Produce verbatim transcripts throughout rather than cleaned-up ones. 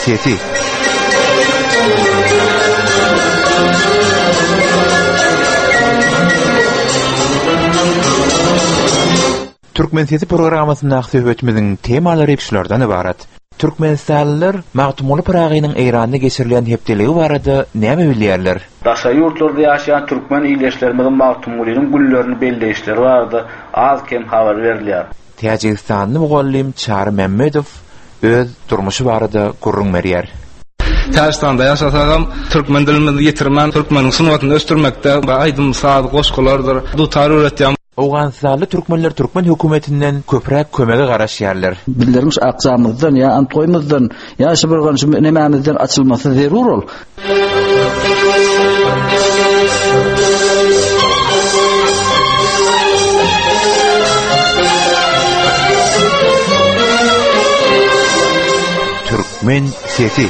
sesi. Türkmen sesi programmasynda söhbetimizin temalary şulardan ibarat. Türkmenistanlylar Magtumul Pragynyň Eýranda geçirilen hepdeligi barada näme bilýärler? Daşa ýurtlarda ýaşaýan türkmen iýleşlerimizin Magtumulynyň güllerini belleýişleri barada az kem habar berilýär. Tajikistanly mugallim Çar Memmedow öz durmuşy barada gurrun berýär. Tajikistan'da yaşasagam türkmen dilini getirmän, türkmeniň sunawatyny östürmekde aýdym saat goşgulardyr. Bu taröretýän Awganistanyň türkmenler türkmen hökümetinden köpräk kömege garaşýarlar. Billerimiz aqsamyzdan ya Antoymyzdan ya şu bir ganyşy nemämizden açylmasy zerur ol. Türkmen sesi.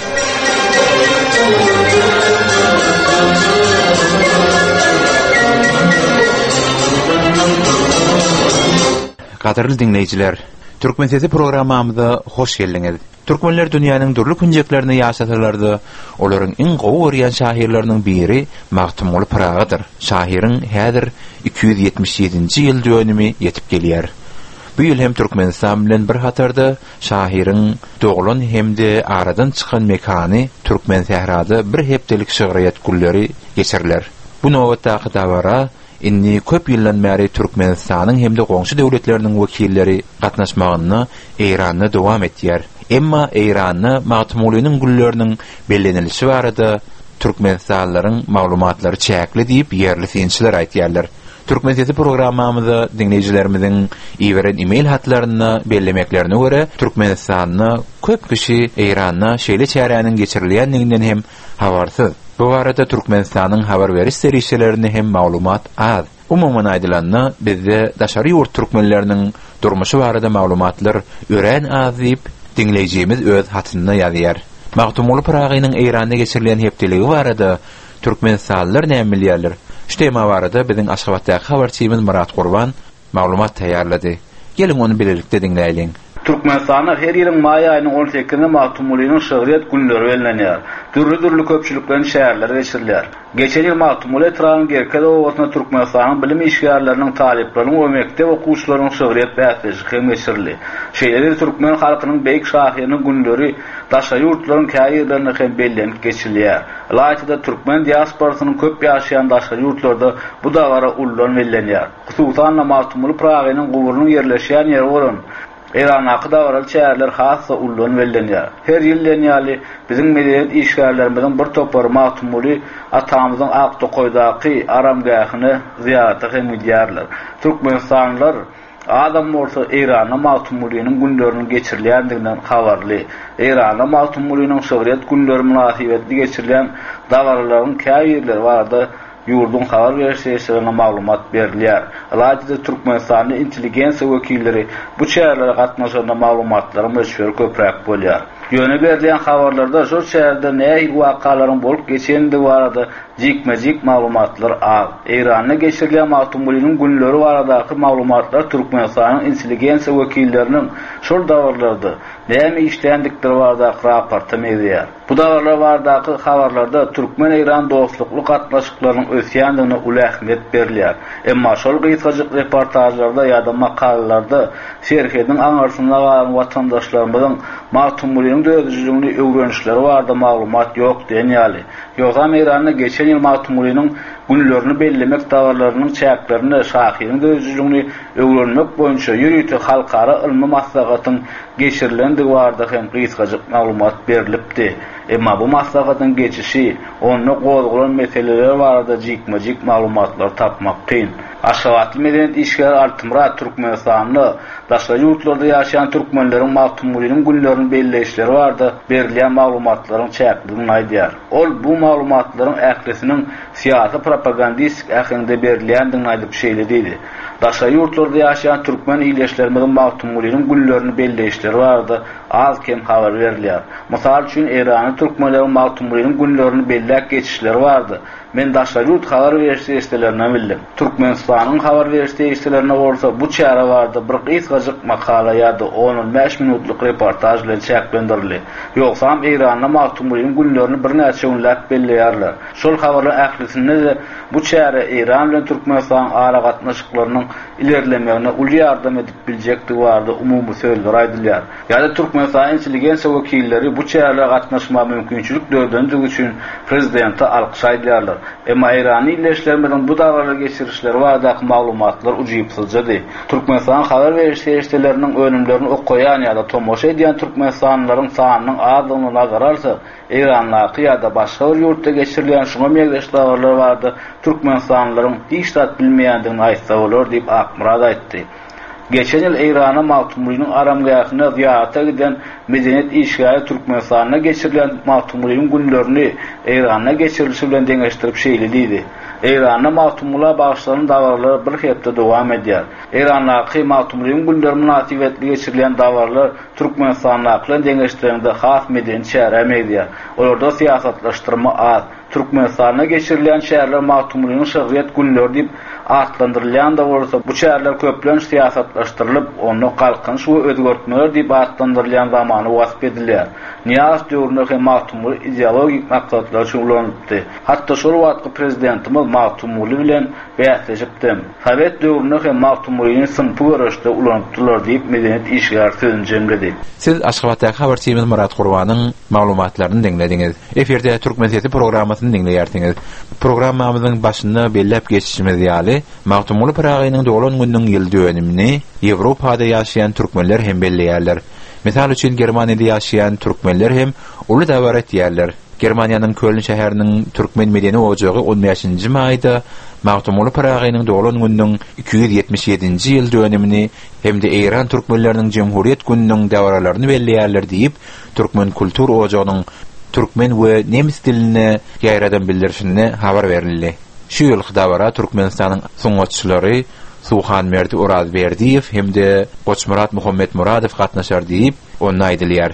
Gaderli dinleyijiler, Türkmen sesi programmamyza hoş geldiňiz. Türkmenler dünýäniň durly künjeklerini ýaşatyrlardy. Olaryň iň gowy görýän şahyrlarynyň biri Magtumul Pragydyr. Şahyryň häzir iki yüz ýetmiş ýedinji ýyl dönümi ýetip gelýär. Bu ýyl hem Türkmenistan bilen bir hatarda şahyryň doglan hemde aradan çykan mekany Türkmen sährada bir hepdelik şöhret gulleri geçirler. Bu nowatda dabara inni köp ýyldan bäri Türkmenistanyň hemde goňşy döwletleriniň wekilleri gatnaşmagyny Eýranda dowam etýär. Emma Eýranda Magtumulynyň gulleriniň bellenilişi barada Türkmenistanlylaryň maglumatlary çäkli diýip ýerli synçylar aýtýarlar. Türkmen sesi programmamyzda dinleyijilerimiziň iweren e-mail hatlaryny bellemeklerine göre Türkmenistanyň köp kişi Eýranda şeýle çäräniň geçirilýändiginden hem habarsyz. Bu arada Türkmenistanyň habar beriş serişlerini hem maglumat az. Umumyň aýdylanyny bizde daşary ýurt türkmenleriniň durmuşy barada maglumatlar ören az diýip dinlejimiz öz hatyny ýazýar. Magtumul Pragynyň Eýranda geçirilen hepdeligi barada Türkmenistanlylar näme bilýärler? Şu tema barada biziň Aşgabatdaky habarçymyz Murat Gurban maglumat taýýarlady. Gelin onu birlikde dinleýelim. Türkmenistan'a her ýylyň maý aýynyň on sekizinde Magtumulynyň şöhret günleri bellenýär. Türlü-türlü köpçüliklerin şäherleri geçirilýär. Geçen ýyl Magtumuly Tragyň Gerkede owasynda Türkmenistanyň bilim işgärleriniň talipleriniň we mekdep okuwçylarynyň şöhret bäsleşigi hem geçirildi. Şeýle türkmen halkynyň beýik şahyrynyň günleri daşa ýurtlaryň käýerlerine hem bellenip geçirilýär. Laýtda türkmen diasporasynyň köp ýaşaýan daşa ýurtlarda bu dagara ullan bellenýär. Hususan Magtumuly Pragynyň gowrunyň ýerleşýän ýeri bolan Eýranaky dagaraly şäherler hassa ullan bellenýär. Her ýyl ýaly biziň medeniýet işgärlerimiziň bir topar Magtumuly atamyzyň Aktokoýdaky aramgahyny ziýarata hem edýärler. Türkmenistanlylar adam bolsa Eýranda Magtumulynyň günlerini geçirilýändiginden habarly. Eýranda Magtumulynyň şöhret günleri münasibetli geçirilen dagaralaryň käýerleri barada ýurdun habar berişlerine maglumat berilýär. Laýtda Türkmenistanyň intelligensiýa wekilleri bu şäherlere gatnaşanda maglumatlary meşhur köpräk bolýar. Ýöne berilýän habarlarda şu şäherde näme wakalaryň bolup geçendigi barada jikme-jik maglumatlar az. Eýranda geçirilen Magtumulynyň günleri baradaky maglumatlar Türkmenistanyň intelligensiýa wekilleriniň şol dawarlarda näme işlendikleri barada raporta berýär. Bu dawarlar baradaky habarlarda Türkmen Eýran dostlukly gatnaşyklarynyň ösýändigine uly ähmiýet berilýär. Emma şol gysgaçyk reportajlarda ýa-da makalalarda şerhedin aňarsyna galan watandaşlarymyzyň Magtumulynyň dözüjligini öwrenişleri barada maglumat ýok diýenýärli. Ýogam Eýranda geçen ýyl Magtumulynyň günlerini bellemek dawarlarynyň çäklerini şahyryň dözüjligini öwrenmek boýunça ýürüýti halkara ilmi maslahatyň geçirilendigi barada hem gysgaçyk maglumat berilipdi. Emma bu maslahatyň geçişi onu gozgulan meseleler barada jikme-jik maglumatlar tapmak kyn. Aşgabatly medeniýet işgär Altymrat Türkmenistanly daşa ýurtlarda ýaşaýan türkmenleriň Magtumulynyň günlerini belleýişleri barada berilýän maglumatlaryň çäkligini aýdýar. Ol bu maglumatlaryň ählisiniň siýasy propagandistik ähliňde berilýändigini aýdyp şeýle diýdi. Daşa ýurtlarda ýaşaýan türkmen iýleşlerimiň Magtumulynyň günlerini belleýişleri barada az kem habar berilýär. Mysal üçin Eýranyň türkmenleriň Magtumulynyň günlerini belläp geçişleri bardy. Men daşaryurt habar berişi işlerine bildim. Türkmenistan'ın habar berişi işlerine olsa bu çare vardı. Bir qysgaçyk makala ýa-da on beş minutluk reportaj bilen çäklendirildi. Ýoksam İran'da magtumlygyň günlerini bir näçe günläp belleýärler. Şol habarlar ählisinde de bu çare İran bilen Türkmenistan ara gatnaşyklarynyň ilerlemegine uly ýardam edip biljekdi bardy umumy söýler aýdylýar. Ýa-da Türkmenistan intelligensiýa wekilleri bu çare gatnaşma mümkinçilik döwdündigi üçin prezidente alkyş aýdylýarlar. Emma İrany illeşlermeden bu dagalara geçirişler wagtdaky maglumatlar ujypsyljady. Türkmenistan habar berişi işlerleriniň önümlerini okuyan ýa-da tomoşa edýän türkmenistanlylaryň sanynyň azlygyna nazaralsa, İranlaky ýa-da başga bir ýurtda geçirilen şoňa megdeş dawarlar bardy. Türkmenistanlylaryň hiç tat bilmeýändigini aýtsa bolar diýip Akmurad aýtdy. Geçen yıl İran'a Mahtumlu'nun aramgayakına ziyarata giden Medeniyet İşgali Türkmenistan'a geçirilen Mahtumlu'nun günlerini İran'a geçirilişi bilen deňeşdirip şeýlediydi. İran'a Mahtumlu'a bağışlanan dawarlar bir hepde dowam edýär. İran'laky Mahtumlu'nun günleri münasibetli geçirilen dawarlar Türkmenistan'la bilen deňeşdirende has medeniyet çäre edýär. Olarda siýasatlaşdyrma az. Türkmenistan'a geçirilen şäherler Mahtumlu'nun şahsiýet günleri diýip atlandyrylýan da bolsa bu şäherler köplen siýasatlaşdyrylyp onu galkynç we özgertmeler diýip atlandyrylýan zamany wasp edilýär. Niýaz döwründe Mahtumly ideologik maksatlar üçin ulanýardy. Hatda şol wagtky prezidentimiz Mahtumly bilen bäsleşipdi. Sowet döwründe Mahtumlyň sınpy görüşde ulanýardylar diýip Medeniyet İşgali sözüni jemledi. Siz Aşgabatdaky habarçymyz Murat Gurbanyň maglumatlaryny dinlediňiz. Eferde Türkmenistan programmasyny dinleýärdiňiz. Programmamyzyň başynda bellep geçişimiz ýaly Mahtumly Pragynyň dolan günüň ýyl döwümini Ýewropada ýaşaýan türkmenler hem belleýärler. Misal üçin Germaniýada ýaşaýan türkmenler hem uly dawar etýärler. Germaniýanyň Köln şäheriniň türkmen medeni ojagy on beşinji maýda Mahtumly Pragynyň dolan günüň iki yüz ýetmiş ýedinji ýyl döwümini hemde İran türkmenleriniň Jemhuriýet gününiň dawaralaryny belleýärler diýip Türkmen kultur ojagynyň türkmen we nemis diline ýaýradan bildirişine habar berildi. Şu ýylky dawara Türkmenistanyň soňatçylary Suhan Merdi Urazberdiýew hemde Goçmurat Muhammed Muradow gatnaşar diýip onu aýdylýar.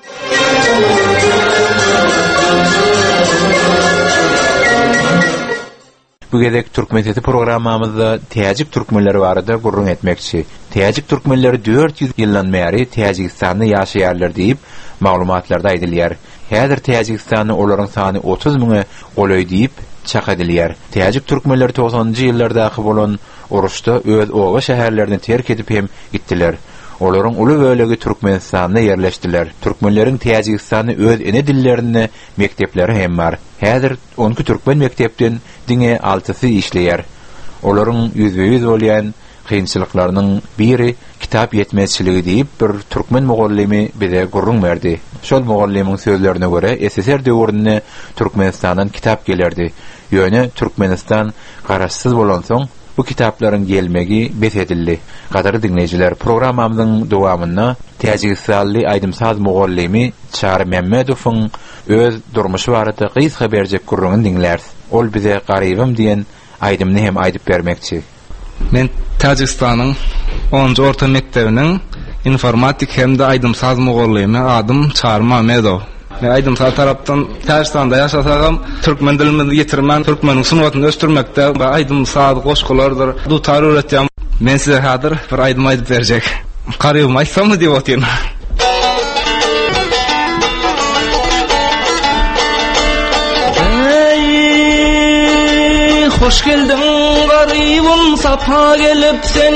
Bu gedek Türkmenistan programmamyzda Täjik türkmenleri barada gurrun etmekçi. Täjik türkmenleri dört yüz ýyldan beri Täjikistanda ýaşaýarlar diýip maglumatlarda aýdylýar. Häzir Täjikistanda olaryň sany otuz miňe goloý diýip çak edilýär. Täjik türkmenleri togsonjy ýyllardaky bolan uruşda öz oga şäherlerini terk edip hem gitdiler. Olaryň uly bölegi Türkmenistanda ýerleşdiler. Türkmenleriň Täjikistanda öz ene dillerini mektepleri hem bar. Häzir on iki türkmen mektepden diňe altysy işleýär. Olaryň yüzde yüz bolýan kynçylyklarynyň biri kitap ýetmezçiligi diýip bir türkmen mugallimi bize gurrun berdi. Şol mugallimiň sözlerine göre S S R döwründe Türkmenistandan kitap gelerdi. Ýöne Türkmenistan garaşsyz bolan soň bu kitaplaryň gelmegi bet edildi. Gadarly dinleýijiler, programmamyzyň dowamyna Täjikistanly aýdymsaz mugallimi Çar Memmedowyň öz durmuşy barada gysga berjek gurruny dinlär. Ol bize garybym diýen aýdymny hem aýdyp bermekçi. Men Täjikistanyň onunji orta mektebiniň informatik hemde aýdymsaz mugallimi adym Çar Memmedow. Men aýdymsaz tarapdan Täjikistanda ýaşasagam türkmen dilini ýetirmän, türkmeniň sunawatyny östürmekde we aýdymsaz goşgulardyr. Du tar öğretýän. Men size hadyr bir aýdym aýdyp berjek. Garybym aýtsammy diýip otyryn. Ey, hoş geldin garybym, sapa gelipsen.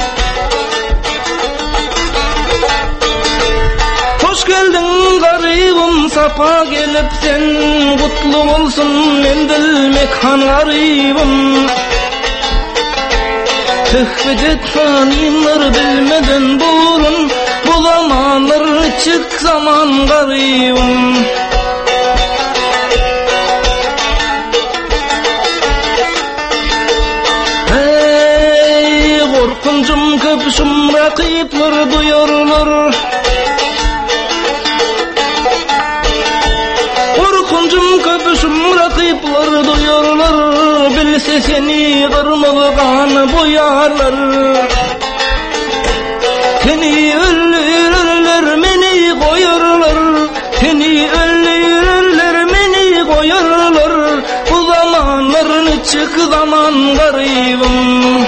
Hoş geldin garybym, sapa gelipsen. Gutlu bolsun mendil mekan garybym. Töhfedet fanimler bilmeden bulun, bu zamanlar çık zaman garibim. Hey, korkuncum köpüşüm rakipler duyarlar. Korkuncum köpüşüm rakipler duyarlar. Bilse seni kırmızıgan boyarlar. Seni öldürürler, meni koyarlar. Seni öldürürler, meni koyarlar. Bu zamanlar açık zaman garibim.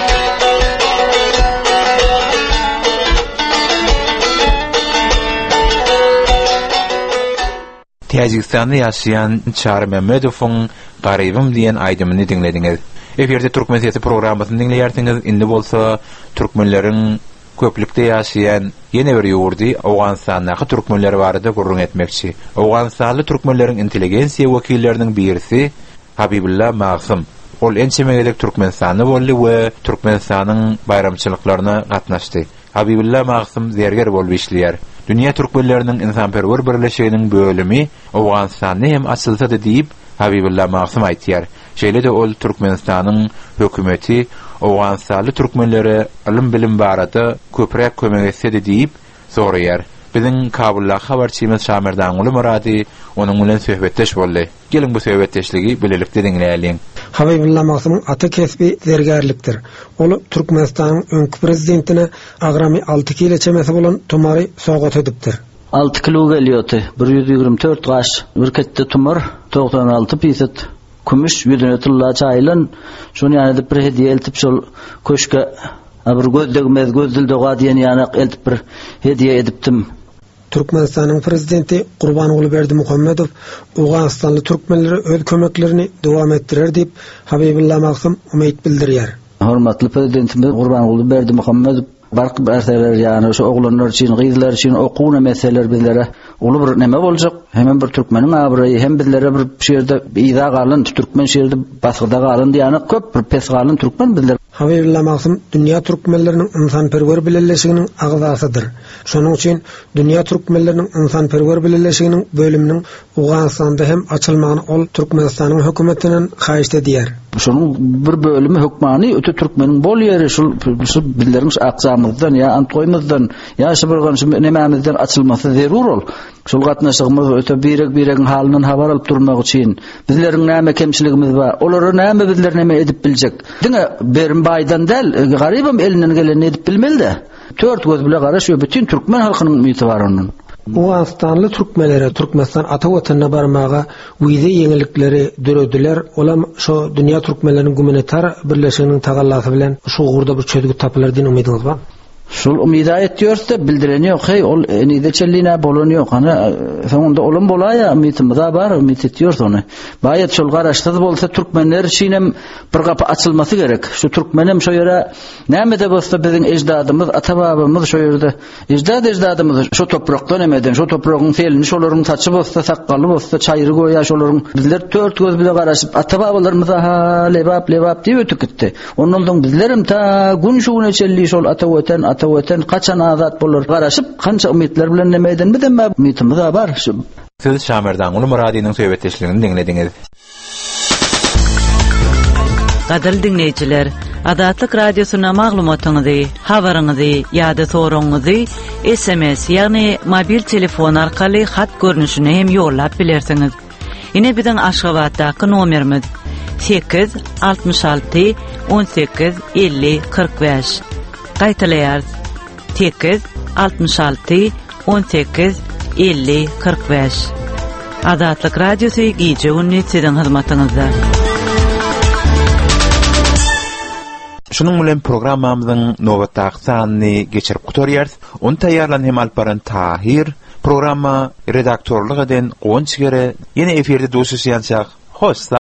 Tacikistanda yaşayan Çağrı Mehmedov'un Garibim diyen aydımını dinlediniz. Eferde Türkmen siyasi programmasını dinleyersiniz. Indi bolsa Türkmenlerin köplükte yaşayan yeni bir yurdi Awganistan'daki Türkmenler barada gurrun etmekçi. Awganistanlı Türkmenlerin inteligensiya wakillerinin birisi Habibullah Maqsim. Ol ençemegedek Türkmenistan'ı bolly we Türkmenistan'ın bayramçılıklarına gatnaşdy. Habibullah Maqsim zerger bolup işleýär. Dünya Türkmenlerinin insanperwer birleşiginiň bölümi Awganistan'da hem açylsa da diýip Habibullah Maqsim aýtýar. Şeýle de ol Türkmenistanyň hökümeti Awganistanly türkmenlere ilim bilim barada köprek kömek etse de diýip soraýar. Biziň Kabulda habarçymyz Şamerdan Uly Murady onuň bilen söhbetdeş boldy. Gelin bu söhbetdeşligi bilelikde dinleýäliň. Habibullah Maqsim ata kesbi zergerlikdir. Ol Türkmenistanyň öňkü prezidentine agramy alty kilo çemesi bolan tumary sogat edipdir. alty kilo gelýärdi. bir ýüz ýigirme dört gaş bir ketde tumar doksan alty piset kümüş ýüzüne tulla çaýlan şonu ýany bir hediýe eltip şol köşke bir gözdegmez gözdilde gadiýen ýany eltip bir hediýe edipdim. Türkmenistanyň prezidenti Gurbanoğlu Berdimuhammedow Awganistanly türkmenlere öz kömeklerini dowam etdirer diýip Habibullah Maqsim umyt bildirýär. Hormatly prezidentimiz Gurbanoğlu Berdimuhammedow bark berseler ýany şu oglanlar üçin, gyzlar üçin okuwna meseleler bizlere uly bir neme boljak. Hemen bir türkmeniň abyry hem bizlere bir şeýerde ýa galan türkmen şeýerde basgyda galan ýany köp bir pes galan türkmen bizler. Habibullah Maqsim dünýä türkmenleriniň insanperwer bileşiginiň agzasydyr. Şonuň üçin dünýä türkmenleriniň insanperwer bileşiginiň bölüminiň Awganistanda hem açylmagyny ol Türkmenistanyň hökümetinden haýyş edýär. Şonuň bir bölümi hökmany öte türkmeniň bol ýeri şol şu bizleriň aksamyzdan ýa antgoýmyzdan ýa şu bir gany nemämizden açylmasy zerur ol. Şol gatnaşygymyz öte birek-birek halynyň habar alyp durmak üçin bizleriň näme kemçiligimiz bar, olary näme bizler näme edip biljek. Diňe berim baýdan däl, garibim elinden geleni edip bilmeli-de. Tört göz bilen garaşýar bütün türkmen halkynyň ümidi bar onuň. Awganistanly türkmenlere Türkmenistan ata watanına barmaga wize ýeňilikleri dörediler. Olam şo dünýä türkmenleriniň gumanitar birleşiginiň tagallasy bilen şu gurda bir çözgü tapylar diýen umydyňyz bar. Şol umyda etýärse bildireni ýok, hey ol enide çellina bolany ýok. Ana soňunda olam bolaýa umytymyz bar, umyt etýär ony. Baýat şol garaşdyr bolsa türkmenler üçin hem bir gapy açylmasy gerek. Şu türkmenem şo ýere näme-de bolsa biziň ejdadymyz, ata-babamyz şo ýerde ejdad ejdadymyz şo toprakdan emeden, şo topragyň selini şolaryň saçy bolsa, sakaly bolsa, çaýry goýa şolaryň bizler dört göz bilen garaşyp ata-babalarymyza ha lebap lebap diýip ötüp gitdi. Ondan bizlerim ta gün şuwuna çelli şol ata-watan ata-watan kaçan azat bolar garaşyp kança umytlar bilen nemeden bilen umytymyz bar. Siz Şamerdan Uly Muradynyň söhbetdeşligini dinlediňiz. Gadal dinleyijiler, Adatlyk radiosyna maglumatyňyzy, habaryňyzy ýa-da soragyňyzy S M S ýagny mobil telefon arkaly hat görnüşine hem ýollap bilersiňiz. Ine biziň Aşgabatdaky nomerimiz sekiz altmış alty on sekiz elli kırk beş. Gaýtaýar sekiz altmış alty on sekiz elli kırk beş. Adatlyk radiosy gije ünni siziň hyzmatyňyzda. Şunun bilen programmamyzyň nowatdaky sanyny geçirip gutarýar. Onu taýýarlan hem Alparan Tahir programma redaktorlyk eden Gonçgere ýene eferde dosy ýançak. Hoş